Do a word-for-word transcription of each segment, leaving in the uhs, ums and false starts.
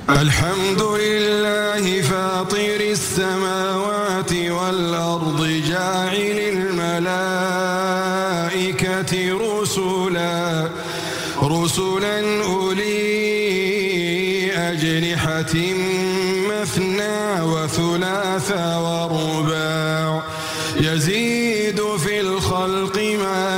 الحمد لله فاطر السماوات والأرض جاعل الملائكة رسلا رسلا أولي أجنحة مثنى وثلاث ورباع يزيد في الخلق ما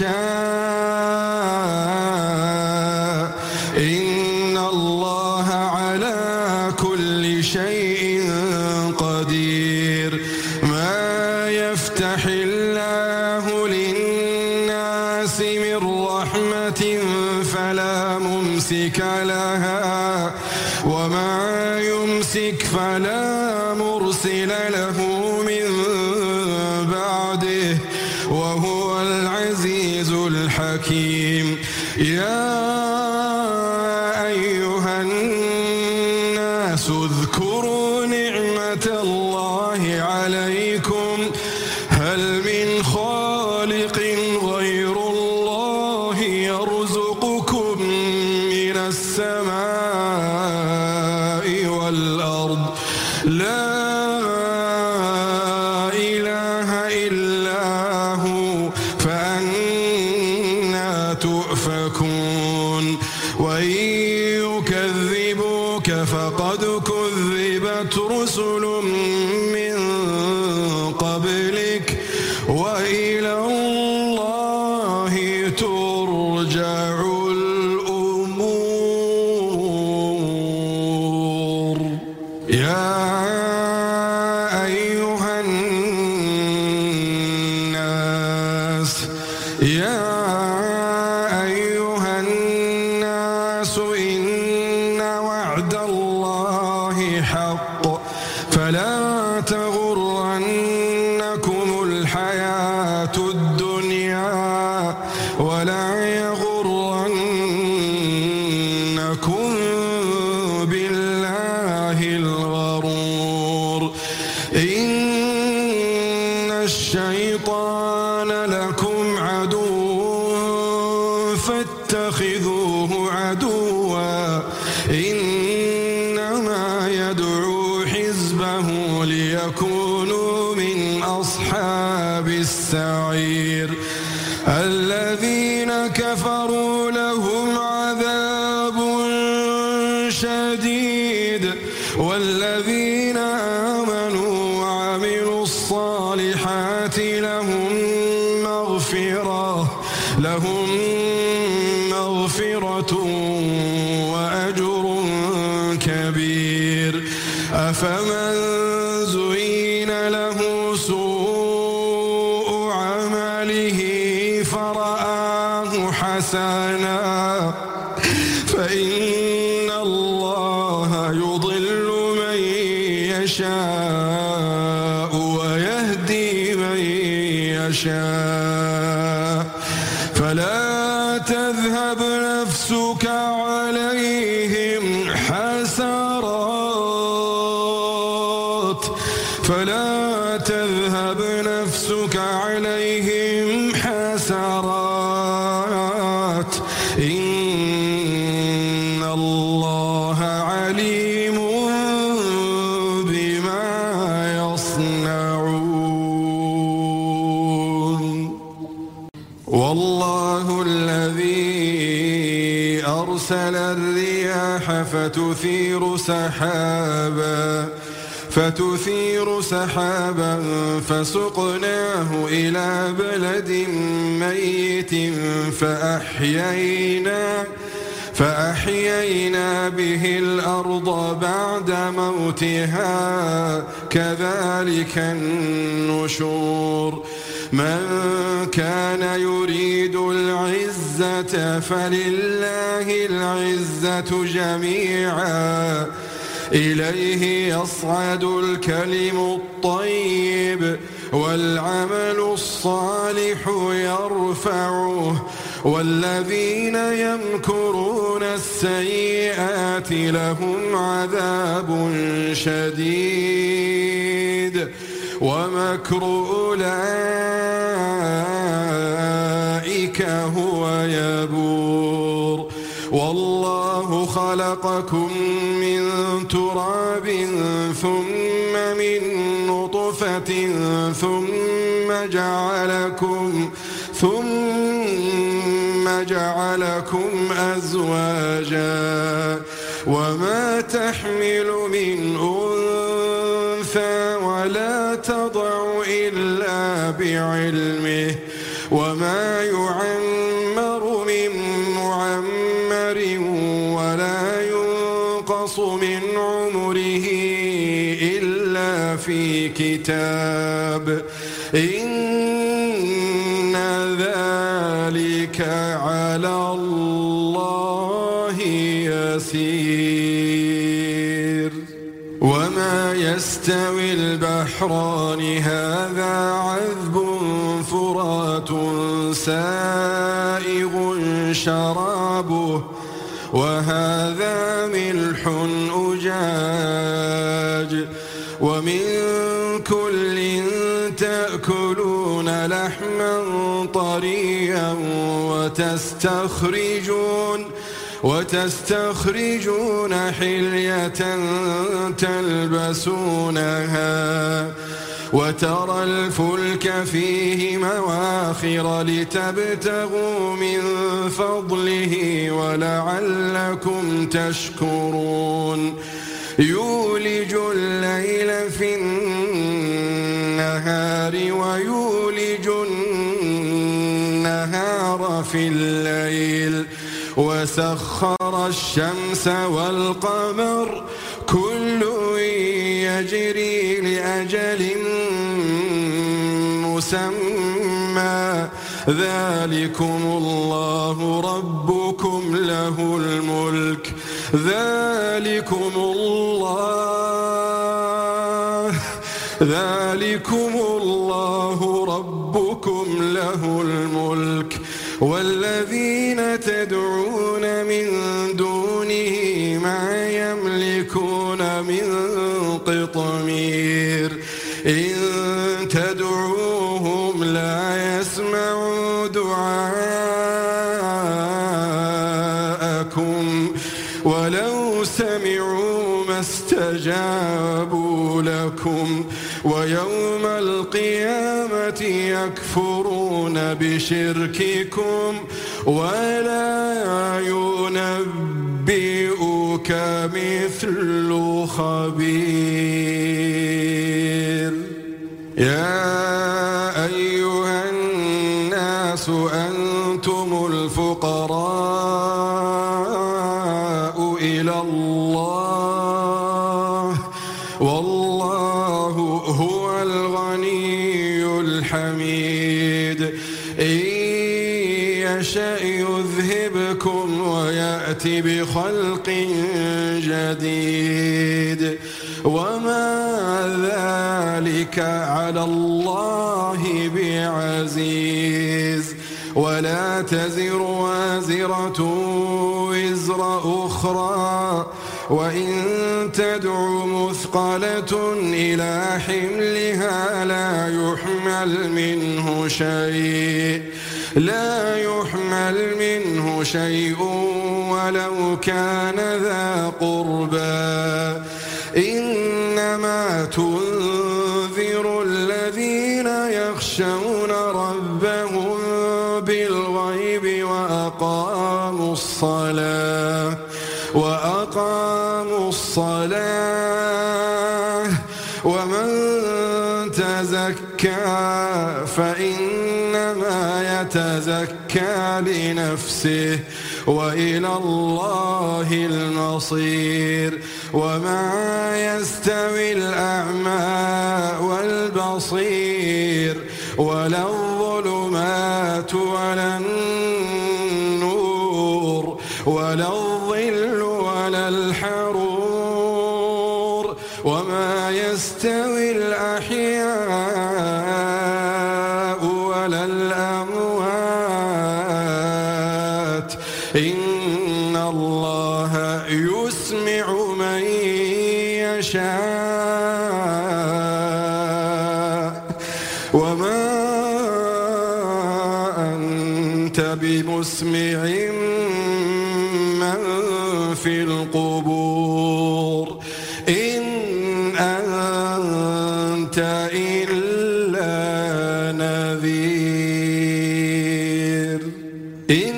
يشاء إن الله على كل شيء قدير. ما يفتح الله للناس من رحمة فلا ممسك لها وما يمسك فلا مرسل له من بعده وهو العزيز الحكيم. يا أيها الناس اذكروا نعمة الله عليكم هل من خالق غير الله يرزقكم من السماء والأرض لا إله إلا هو فأنى تؤفكون. وإن يكذبوك فقد كذبت رسل من قبلك وإلى الله ترجع الأمور. يا أيها الناس يا أيها الناس إن وعد الله حق فلا تغرنكم الحياة الدنيا ولا يغرنكم بالله الغرور. إن الشيطان لكم عدو فاتخذوه عدوا إنما يدعو حزبه ليكونوا من أصحاب السعير. الذين كفروا لهم عذاب شديد والذين آمنوا وعملوا الصالحات لهم مغفرة لهم مغفرة وأجر كبير. أفمن زين له سوء عمله فرآه حسنا فإن الله يضل من يشاء ويهدي من يشاء فلا تذهب نفسك عليهم حسرات فلا تذهب نفسك عليهم حسرات إن الله عليم بما يصنعون. والله الذي أرسل الرياح فتثير سحابا فتثير سحابا فسقناه إلى بلد ميت فأحيينا فأحيينا به الأرض بعد موتها كذلك النشور. من كان يريد العزة فلله العزة جميعا إليه يصعد الكلم الطيب والعمل الصالح يرفعه والذين يمكرون السيئات لهم عذاب شديد ومكر أولئك هو يبور. والله خلقكم من تراب ثم من نطفة ثم جعلكم ثم جعلكم أزواجا وما تحمل من أنثى ولا تضع إلا بعلمه وما يعمر من معمر ولا ينقص من عمره إلا في كتاب إن ذلك على الله يسير. وما يستوي البحران هذا عذب فرات سائغ شرابه وهذا ملح أجاج ومن كل تأكلون لحما طريا وتستخرجون وتستخرجون حلية تلبسونها وترى الفلك فيه مواخر لتبتغوا من فضله ولعلكم تشكرون. يولج الليل في النهار ويولج النهار في الليل وسخر الشمس والقمر كل يجري لأجل مسمى ذلكم الله ربكم له الملك ذلكم الله ذلكم الله ربكم له الملك والذين تدعون من دونه ما يملكون من قطمير إن تدعوهم لا يسمعوا دعاءكم ولو سمعوا ما استجابوا لكم ويوم القيامة يكفرون بشرككم ولا ينبئك مثل خبير. يا أيها الناس أنتم الفقراء إلى الله والله هو الغني الحميد إن يشأ يذهبكم ويأتي بخلق جديد وما ذلك على الله بعزيز. ولا تزر وازرة وزر أخرى وإن تدع مثقلة إلى حملها لا يحمل منه شيء لا يحمل منه شيء ولو كان ذا قربى إنما تنذر الذين يخشون ربهم بالغيب وأقاموا الصلاة وأقاموا الصلاة ومن تزكى فإنما يتزكى لنفسه وإلى الله المصير. وما يستوي الأعمى والبصير ولا الظلمات ولا النور ولا الظل ولا الحرور وما يستوي الأحياء ولا الأموات إن الله يسمع من يشاء وما أنت بمسمع من في القبور إن أنت إلا نذير إن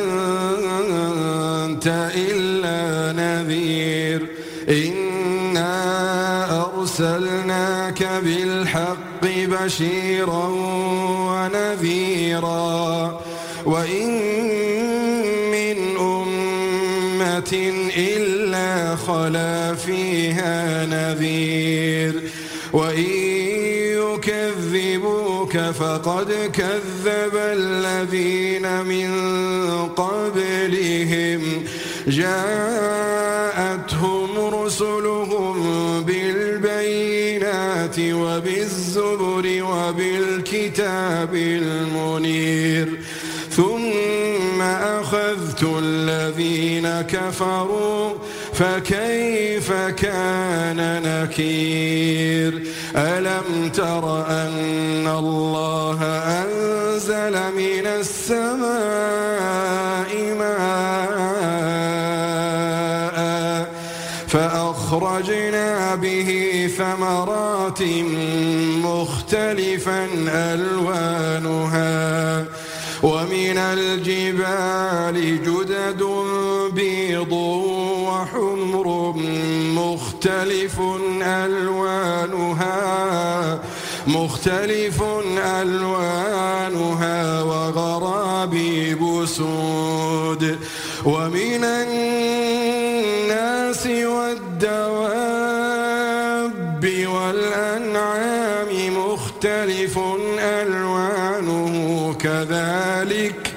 أنت إلا نذير إنا أرسلناك بالحق بشيرا ونذيرا وإن من أمة إلا خلا فيها نذير وإن يكذبوك فقد كذب الذين من قبلهم جاءتهم رسلهم بالبينات وبالزبر وبالكتاب المنير ثم أخذت الذين كفروا فكيف كان نكير ألم تر أن الله أنزل من السماء ماء فأخرجنا به ثمرات مختلفا ألوانها ومن الجبال جدد بيض وحمر مختلف ألوانها مختلف ألوانها وغرابيب سود ومن الناس والدواب والأنعام مختلف ألوانه كذلك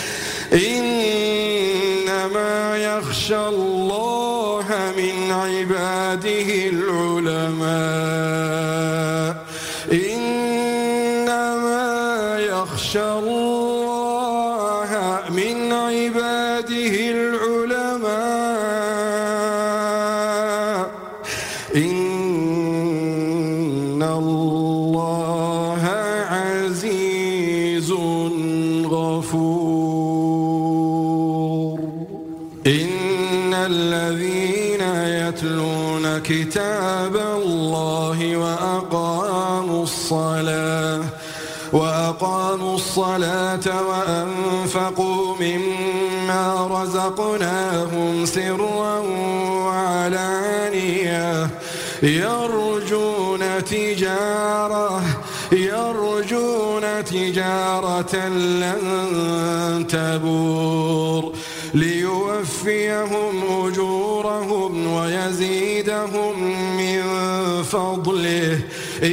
إنما يخشى الله من عباده العلماء إنما يخشى الله من عباده العلماء إن الله عزيز غفور إن الذين يتلون كتاب الله وأقاموا الصلاة وأقاموا الصلاة وأنفقوا مما رزقناهم سرا وعلانية يرجون تجارة يرجون تجارة لن تبور ليوفيهم أجورهم ويزيدهم من فضله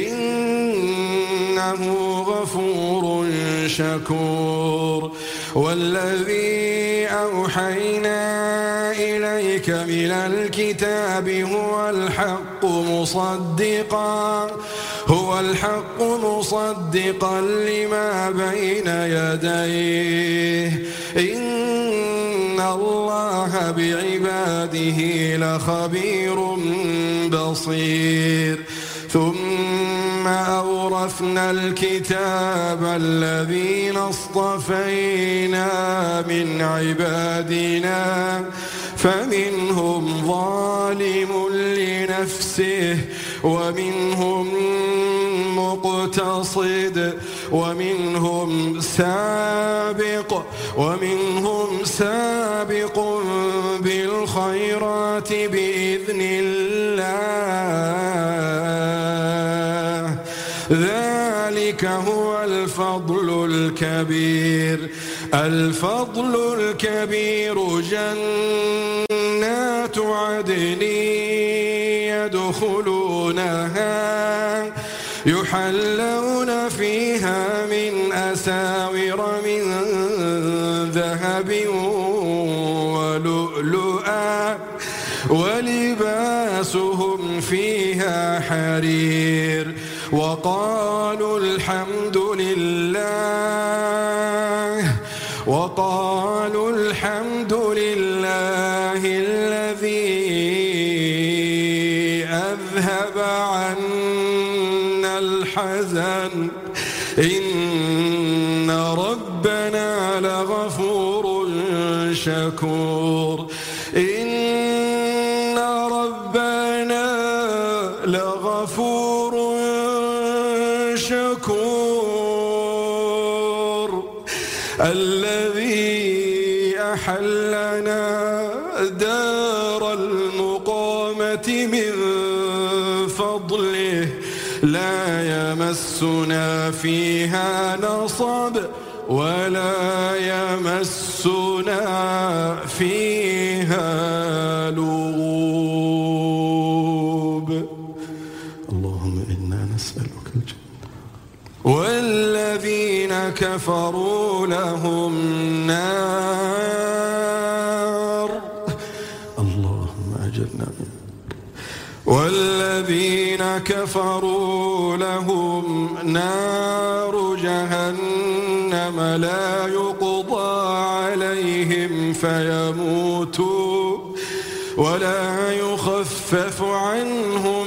إنه غفور شكور والذي أوحينا إليك من الكتاب هو الحق مصدقا هو الحق مصدقا لما بين يديه إن الله بعباده لخبير بصير ثم أورثنا الكتاب الذين اصطفينا من عبادنا فمنهم ظالم لنفسه ومنهم مقتصد ومنهم سابق ومنهم سابق بالخيرات بإذن الله ذلك هو الفضل الكبير الفضل الكبير جنات عدن يدخلونها يحلون فيها من أساور من ذهب ولؤلؤا ولباسهم فيها حرير وقالوا الحمد لله وقالوا الحمد لله الذي أذهب عنا الحزن إن ربنا لغفور شكور إن لغفور شكور الذي أحلنا دار المقامة من فضله لا يمسنا فيها نصب ولا يمسنا فيها لغوب. اللهم إنا نسألك الجنة. والذين كفروا لهم نار، اللهم أجرنا منها. والذين كفروا لهم نار جهنم لا يقضى عليهم فيموتوا ولا يخفف عنهم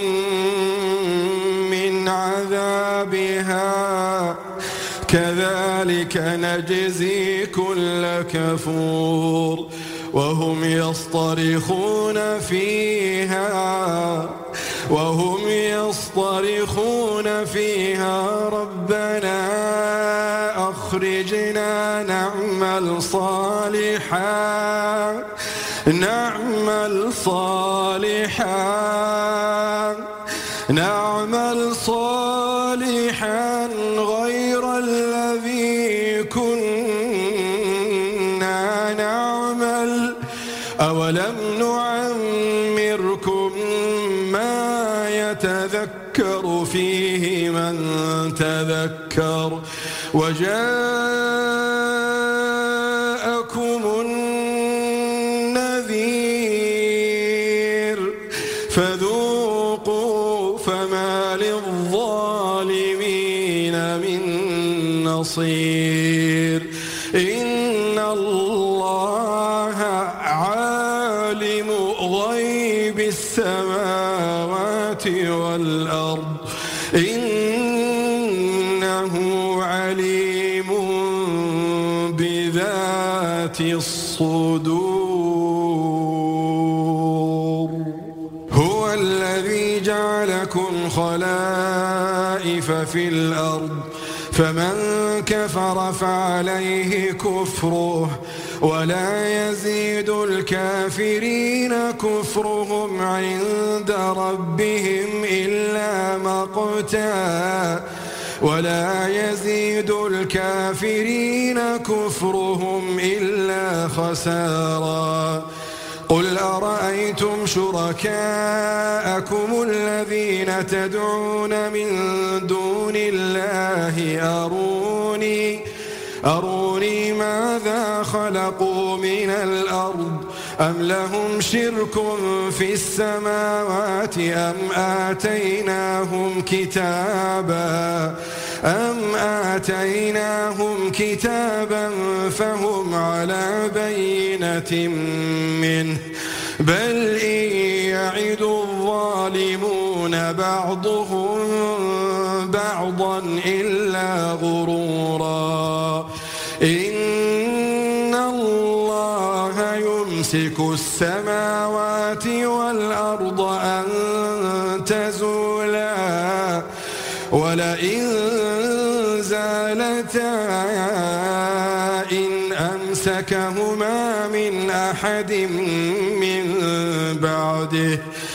من عذابها كذلك نجزي كل كفور. وهم يصطرخون فيها وهم يصطرخون فيها ربنا أخرجنا نعمل صالحا نعمل صالحا نعمل صالحا غير الذي كنا نعمل أولم نعمركم ما يتذكر فيه من تذكر وجاءكم النذير فذوقوا فما للظالمين من نصير. إن الله عالم غيب السماوات والأرض إنه عليم بذات الصدور. هو الذي جعلكم خلائف في الأرض فمن كفر فعليه كفره ولا يزيد الكافرين كفرهم عند ربهم إلا مقتا ولا يزيد الكافرين كفرهم إلا خسارا. قل أرأيتم شركاءكم الذين تدعون من دون الله أروني أروني ماذا خلقوا من الأرض أم لهم شرك في السماوات أم آتيناهم كتابا أم آتيناهم كتابا فهم على بينة منه بل إن يعد الظالمون بعضهم بعضا إلا غرورا. إن الله يمسك السماوات والأرض أن تزولا ولئن زالتا إن أمسكهما من أحد من بعده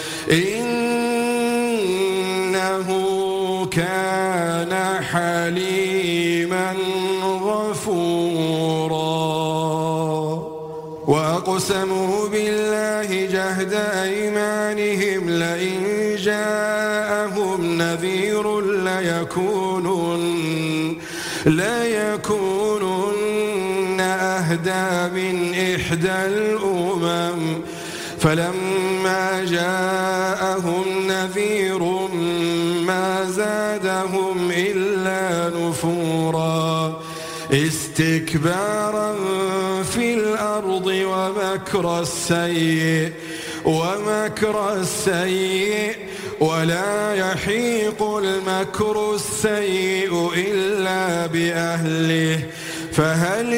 إنه كان حليما غفورا. وأقسموا بالله جهد أيمانهم لئن جاءهم نذير ليكونن ليكونن أهدى من إحدى الأمم فلما جاءهم نذير ما زادهم إلا نفورا استكبارا في الأرض ومكر السيء ومكر السيء ولا يحيق المكر السيء إلا بأهله فهل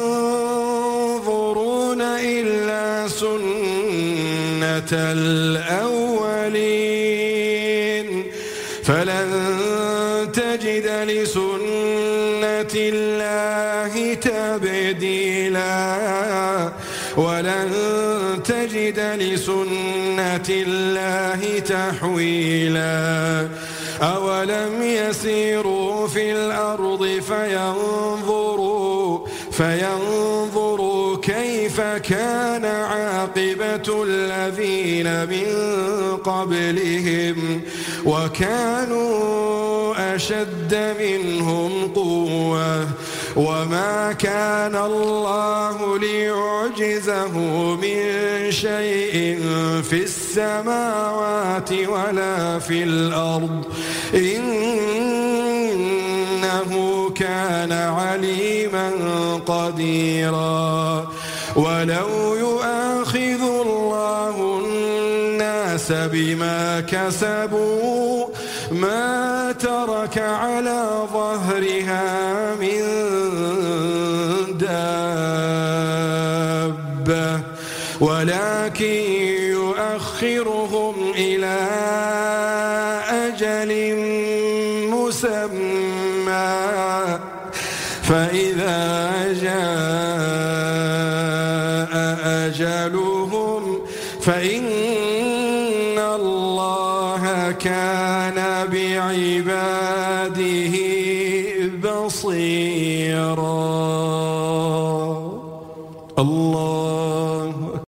ينظرون إلا سنة الأولين الله تبديلا ولن تجد لسنة الله تحويلا أولم يسيروا في الأرض فينظروا فينظروا كيف كان عاقبة الذين من قبلهم وكانوا أشد منهم قوة وما كان الله ليعجزه من شيء في السماوات ولا في الأرض إنه كان عليما قديرا ولو يؤاخذ الله الناس بما كسبوا ما ترك على ظهرها من دابة ولكن يؤخرهم إلى أجل مسمى فإذا جاء أجلهم فإن الله كان بعباده بصيرا. الله